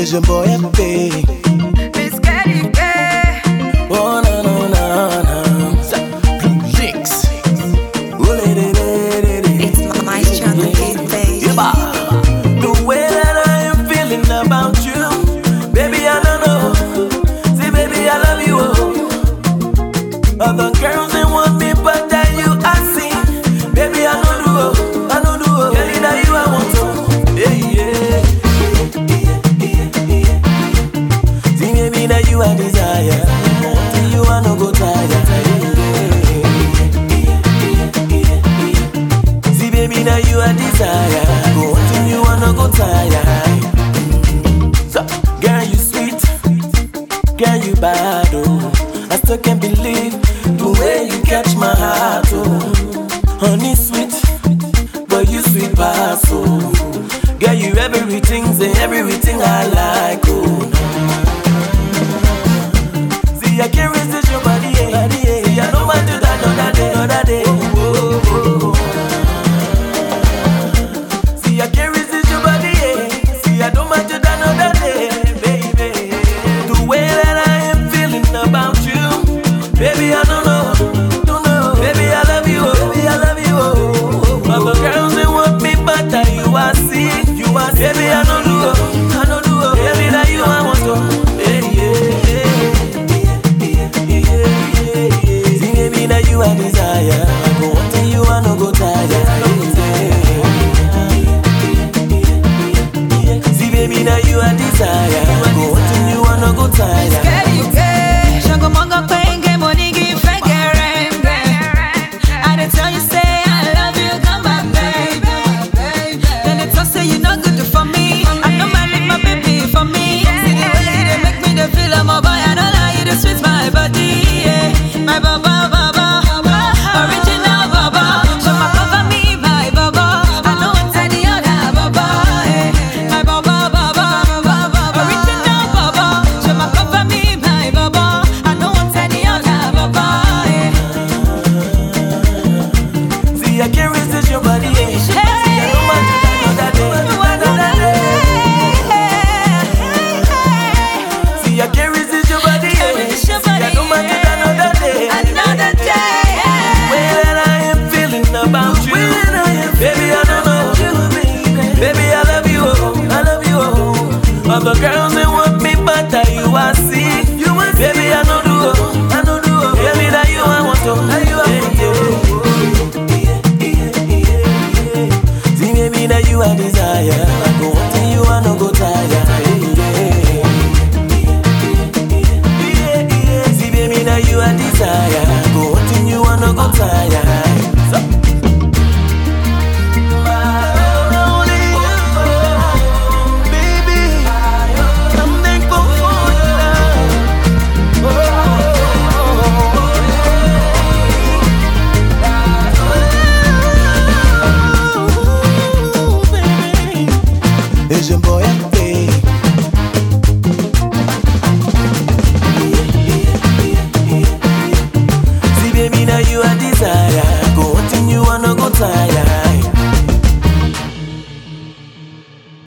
Vision boy FP. Miss Kelly K. Oh no no no no. Blue Links. It's my channel, baby. The way that I am feeling about you, baby, I don't know. Say, baby, I love you. Other girls they want me, but that you I see. Baby, I know do. I know do. Girl, that you I want to. Yeah, yeah. See, baby, that you I desire. See, you I no go tired. See, baby, now you I desire. Go until you I no go tired. So, girl, you sweet. Girl, you bad, oh. I still can't believe the way you catch my heart, oh. Honey sweet, but you sweet past, oh. Girl, you everything, say everything I like, oh. See, I can't resist your body, eh. See, I know I do that another day, oh, oh, oh. See, I can't resist your body, eh. See, I don't mind you that another day, baby. The way that I am feeling about you, baby, I don't know, baby, I love you, baby, I love you, other girls they want me, but that you I see, baby, I don't do, baby, that you I want to, see, baby, that you I desire, go until you I no go tired, see, baby, that you I desire, go until you I no go tired. Kelly K. Shango mongo penge money give I didn't tell you say I love you, come back, baby. Then they talk say you not good for me. I know my make my baby for me. See the way they make me the feel I'm a boy. I don't lie, you the sweet my body, yeah. My baba, original baba. So my cover me, my baba. I know it's any other baba, yeah. My baba, original baba. So my cover me, my baba. I know it's any other baba, yeah. See, I can't resist your body, eh. See, I don't mind you another day. See, I can't resist your body, eh. See, I don't mind you another day. Another day. The way that I am feeling about you, baby, I don't know. Baby, I love you, I love you. Other girls they want me, but that you I see. Baby, I know do, baby, that you I want to. See, baby, that you I desire. Go until you I no go tired. See, baby, that you I desire. Go until you I no go tired.